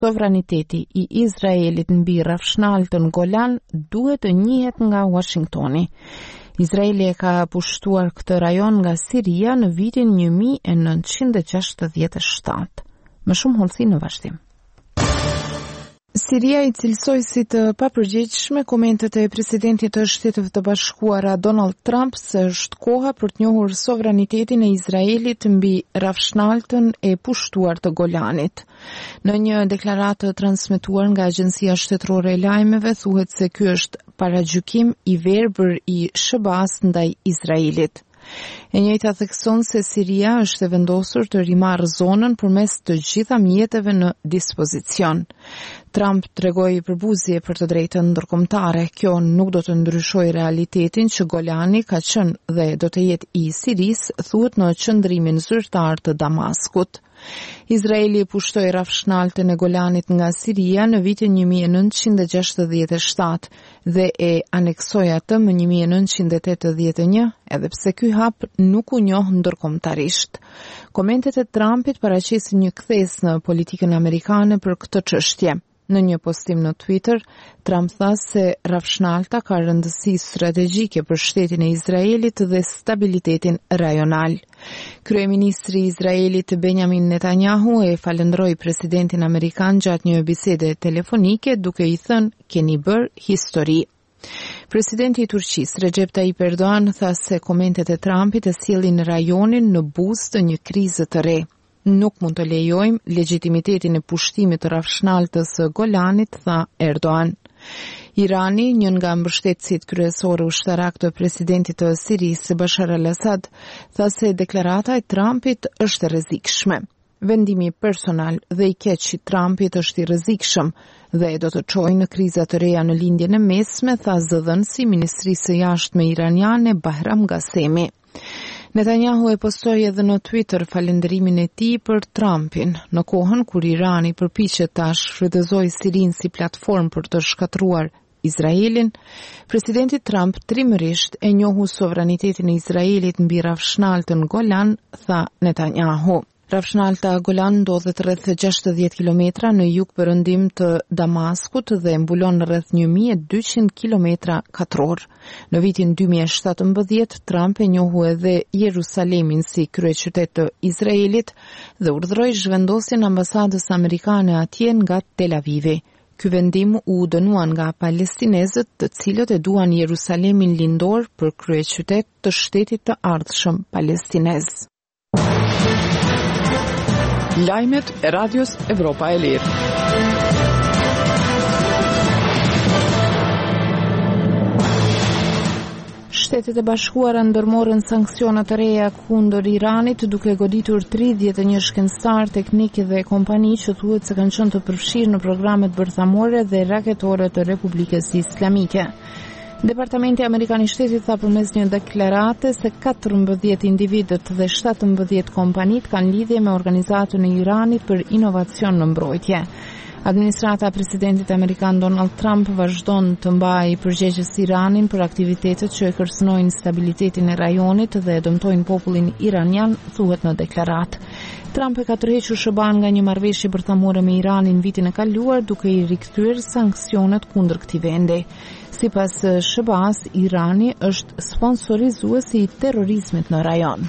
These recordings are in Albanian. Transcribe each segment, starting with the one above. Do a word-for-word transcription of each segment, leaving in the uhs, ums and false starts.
sovraniteti i Izraelit mbi rrafshnaltën Golan duhet të njihet nga Washingtoni. Izraeli e ka pushtuar këtë rajon nga Siria në vitin një mijë e nëntëqind e gjashtëdhjetë e shtatë. Më shumë hollësi në vazhdim. Siria i cilësoi si të papërgjegjshme komentet e presidentit të Shtetit të Bashkuara Donald Trump se është koha për të njohur sovranitetin e Izraelit mbi rrafshnaltën e pushtuar të Golanit. Në një deklaratë transmetuar nga Agjencia Shtetërore e Lajmeve thuhet se ky është paragjykim i verbër i S B A-s ndaj Izraelit. E njëjta thekson se Siria është e vendosur të rimarrë zonën përmes të gjitha mjeteve në dispozicion. Trump tregoi përbuzje për të drejtën ndërkombëtare. Kjo nuk do të ndryshojë realitetin që Golani ka qenë dhe do të jetë i Sirisë, thuhet në qendrimin zyrtar të Damaskut. Izraeli pushtoi rrafshnaltën e Golanit nga Siria në vitin një mijë e nëntëqind e gjashtëdhjetë e shtatë dhe e aneksoi atë më një mijë e nëntëqind e tetëdhjetë e një, edhe pse ky hap nuk u njoh ndërkombëtarisht. Komentet e Trumpit paraqesin një kthes në politikën amerikane për këtë çështje. Në një postim në Twitter, Trump tha se rrafshnalta ka rëndësi strategjike për shtetin e Izraelit dhe stabilitetin rajonal. Kryeministri i Izraelit Benjamin Netanyahu e falendroi presidentin amerikan gjatë një bisede telefonike duke i thënë keni bërë histori. Presidenti i Turqisë Recep Tayyip Erdogan tha se komentet e Trumpit e sjellin rajonin në buzë të një krize të re. Nuk mund të lejojmë legitimitetin e pushtimit të rrafshnaltës së Golanit, tha Erdogan. Irani, një nga mbështetësit kryesorë ushtarak të presidentit të Sirisë Bashar al-Assad, tha se deklarata e Trumpit është e rrezikshme. Vendimi personal dhe i keq i Trumpit është i rrezikshëm dhe do të çojë në kriza të reja në lindjen e mesme, tha zëdhënësi i Ministrisë së Jashtme iraniane Bahram Ghasemi. Netanyahu e postoi edhe në Twitter falënderimin e tij për Trumpin, në kohën kur Irani përpiqet ta shfrytëzojë Sirinë si platformë për të shkatruar Izraelin. Presidenti Trump trimërisht e njohu sovranitetin e Izraelit mbi rrafshnaltën Golan, tha Netanyahu. Rrafshnalta Golan ndodhet rreth gjashtëdhjetë kilometra në jug-perëndim të Damaskut dhe mbulon rreth një mijë e dyqind kilometra katror. Në vitin dy mijë e shtatëmbëdhjetë, Trump e njohu edhe Jerusalemin si kryeqytet të Izraelit dhe urdhëroi zhvendosjen e ambasadës amerikane atje nga Tel Avivi. Ky vendim u dënuan nga palestinezët, të cilët e duan Jerusalemin lindor për kryeqytet të shtetit të ardhshëm palestinez. Lajmet e Radios Evropa e Lirë. Shtetet e Bashkuara ndërmorën sanksione të reja kundër Iranit, duke goditur tridhjetë e një shkencëtar, teknik dhe kompani që thuhet se kanë qenë të përfshirë në programet bërthamore dhe raketore të Republikës Islamike. Departamenti Amerikan i Shtetit tha përmes një deklarate se katërmbëdhjetë individët dhe shtatëmbëdhjetë kompanit kanë lidhje me organizatën e Iranit për inovacion në mbrojtje. Administrata e presidentit amerikan Donald Trump vazhdon të mbajë përgjegjës Iranin për aktivitetet që e kërcënojnë stabilitetin e rajonit dhe dëmtojnë popullin iranian, thuhet në deklaratë. Trump e ka tërhequr S B A-n nga një marrëveshje bërthamore me Iranin vitin e kaluar, duke i rikthyer sanksionet kundër këtij vendi. Sipas S B A-s, Irani është sponsorizuesi i terrorizmit në rajon.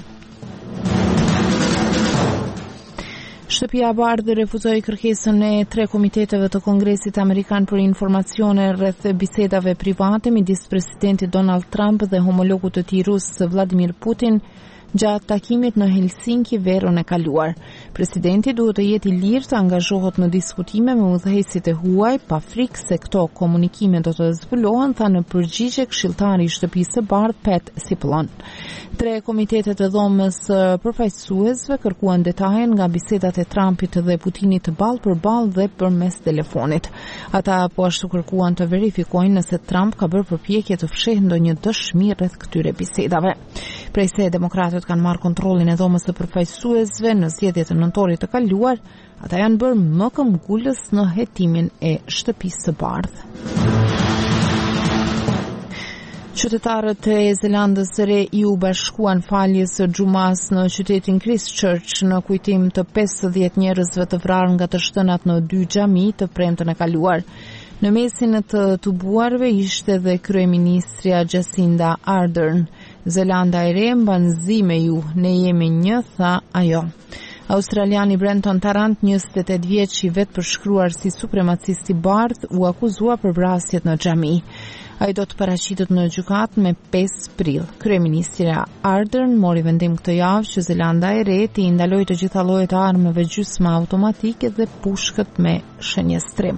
Shtëpia e Bardhë refuzoi kërkesën e tre komiteteve të Kongresit Amerikan për informacione rreth bisedave private midis presidentit Donald Trump dhe homologut të tij rus Vladimir Putin gjatë takimit në Helsinki verën e kaluar. Presidenti duhet të jetë i lirë të angazhohet në diskutime me udhëheqësit e huaj, pa frikë se këto komunikime do të zbulohen, tha në përgjigje këshilltari i Shtëpisë së Bardhë Pat Cipollone. Tre komitetet e dhomës përfaqësuesve kërkuan detaje nga bisedat e Trumpit dhe Putinit ballë për ballë dhe përmes telefonit. Ata po ashtu kërkuan të verifikojnë nëse Trump ka bërë përpjekje të fshehë ndonjë dëshmi rreth këtyre bisedave. Prej se demokratët kanë marrë kontrollin e dhomës së përfaqësuesve në zgjedhjet e nëntorit të kaluar, ata janë bërë më këmbgulës në hetimin e Shtëpisë së Bardhë. Qytetarët e Zelandës së Re i u bashkuan faljes së xumas në qytetin Christchurch në kujtim të pesëdhjetë njerëzve të vrarë nga të shtënat në dy xhami të premten e kaluar. Në mesin e të tubuarve ishte dhe kryeministria Jacinda Ardern. Zelanda e Re mban zi me ju, ne jemi një, tha ajo. Australiani Brenton Tarrant, njëzet e tetë vjeç, i vetë përshkruar si supremacist i bardh, u akuzua për vrasjet në xhami. Ai do të paraqitet në gjykatë me pesë prill. Kryeministria Ardern mori vendim këtë javë që Zelanda e Re të ndalojë të gjitha llojet e armëve gjysmë automatike dhe pushkët me shënjestrim.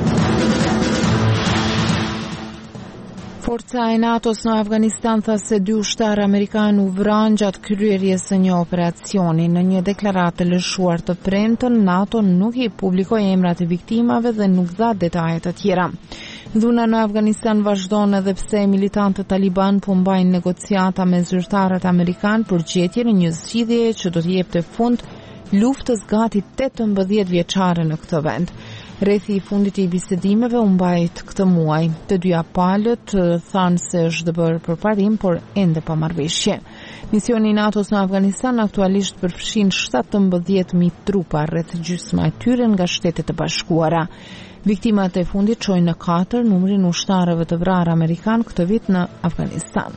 Forca e NATO-s në Afganistan tha se dy ushtarë amerikanë u vranë gjatë kryerjes së një operacioni. Në një deklaratë të lëshuar të premten, NATO nuk i publikoi emrat e viktimave dhe nuk dha detaje të tjera. Dhuna në Afganistan vazhdon edhe pse militantët Taliban po mbajnë negociata me zyrtarët amerikanë për gjetjen e një zgjidhjeje që do të jepte fund luftës gati tetëmbëdhjetë vjeçare në këtë vend. Rrethi i fundit i bisedimeve u mbajt këtë muaj. Të dyja palët thanë se është bërë përparim, por ende pa marrëveshje. Misioni i NATO-s në Afganistan aktualisht përfshin shtatëmbëdhjetë mijë trupa, rreth gjysma e tyre nga Shtetet e Bashkuara. Viktimat e fundit çojnë në katër numrin ushtarëve të vrarë amerikan këtë vit në Afganistan.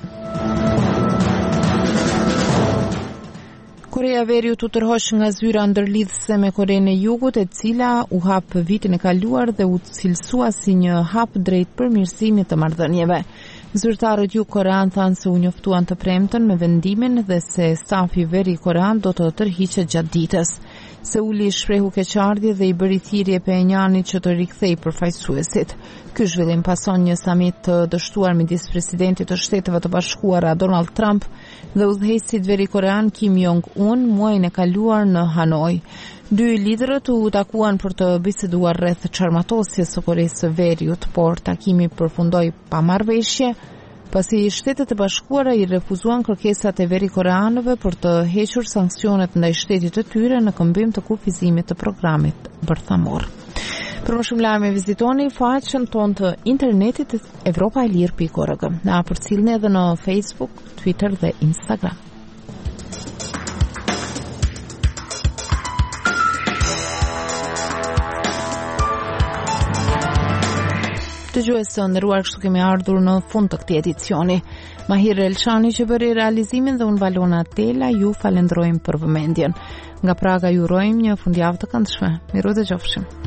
Korea e Veriut u tërhoq nga zyra ndërlidhëse me Korenë e Jugut, e cila u hap vitin e kaluar dhe u cilësua si një hap drejt përmirësimit të marrëdhënieve. Zyrtarët jugkorean thanë se u njoftuan të premten me vendimin dhe se stafi veri korean do të tërhiqet gjatë ditës. Seuli i shprehu keqardhje dhe i bëri thirrje Pjonjanit që të rikthejë përfaqësuesit. Ky zhvillim pason një samit të dështuar midis presidentit të Shteteve të Bashkuara Donald Trump dhe udhëheqësit veri korean Kim Jong-un muajin e kaluar në Hanoi. Dy liderët u takuan për të biseduar rreth çarmatosjes së Koresë së Veriut, por takimi përfundoi pa marrëveshje, pasi Shtetet e Bashkuara i refuzuan kërkesat e veri koreanëve për të hequr sanksionet ndaj shtetit të tyre në këmbim të kufizimit të programit bërthamor. Për më shumë lajme vizitoni faqen tonë të internetit evropa e lirë pikë org. Na përcjellni edhe në Facebook, Twitter dhe Instagram. Dëgjues të nderuar, kështu kemi ardhur në fund të këtij edicioni. Mahir Elshani që bëri realizimin dhe unë Valona Tela ju falenderojmë për vëmendjen. Nga Praga ju urojmë një fundjavë të këndshme. Miru dëgjofshim.